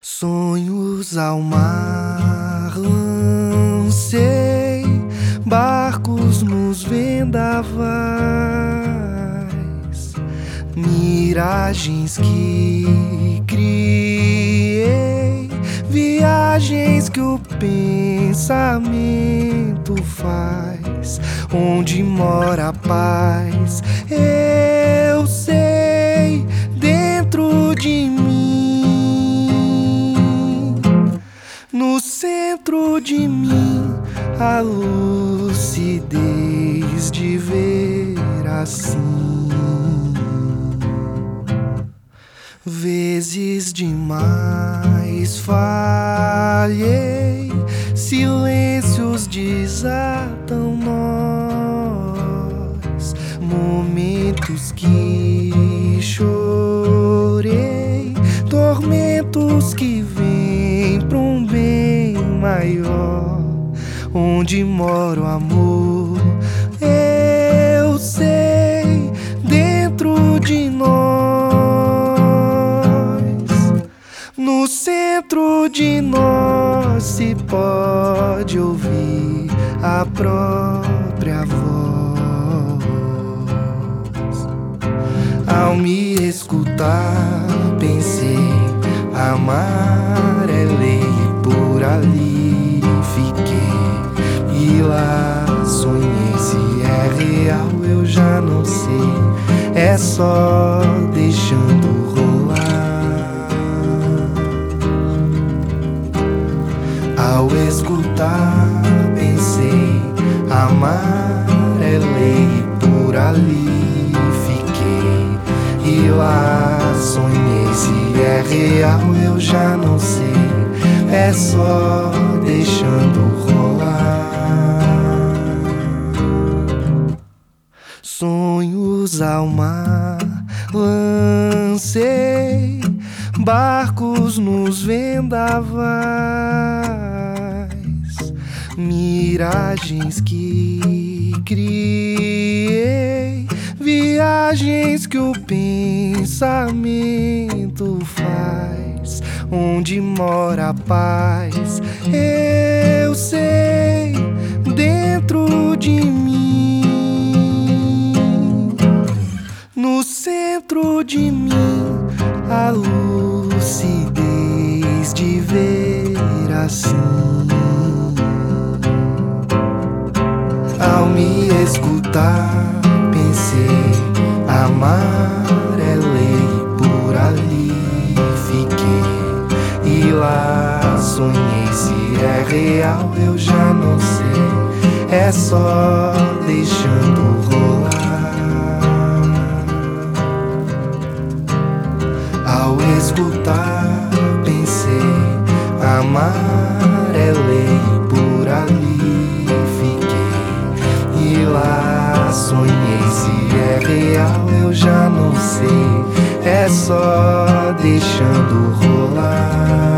Sonhos ao mar lancei, barcos nos vendavais, miragens que criei, viagens que o pensamento faz, onde mora a paz, eu sei, dentro de mim. No centro de mim, a lucidez de ver assim. Vezes demais falhei, silêncios desatam nós, momentos que chorei, tormentos que vêm pra um bem maior, onde mora o amor, eu sei, dentro de nós. No centro de nós se pode ouvir a própria voz. Ao me escutar, pensei, amar é lei, por ali fiquei. E lá sonhei, se é real eu já não sei, é só deixando rolar. Ao escutar, pensei, amar é lei, por ali fiquei. E lá sonhei, se é real eu já não sei, é só deixando rolar. Sonhos ao mar lancei, barcos nos vendavais, miragens que criei, viagens que o pensamento faz, onde mora a paz, eu sei, dentro de mim. No centro de mim, a lucidez de ver assim. Ao me escutar, pensei, amar é lei, por ali fiquei. E lá sonhei, se é real eu já não sei, é só deixando rolar. Ao escutar, pensei, amar é lei, por ali fiquei. E lá sonhei, se é real eu já não sei, é só deixando rolar.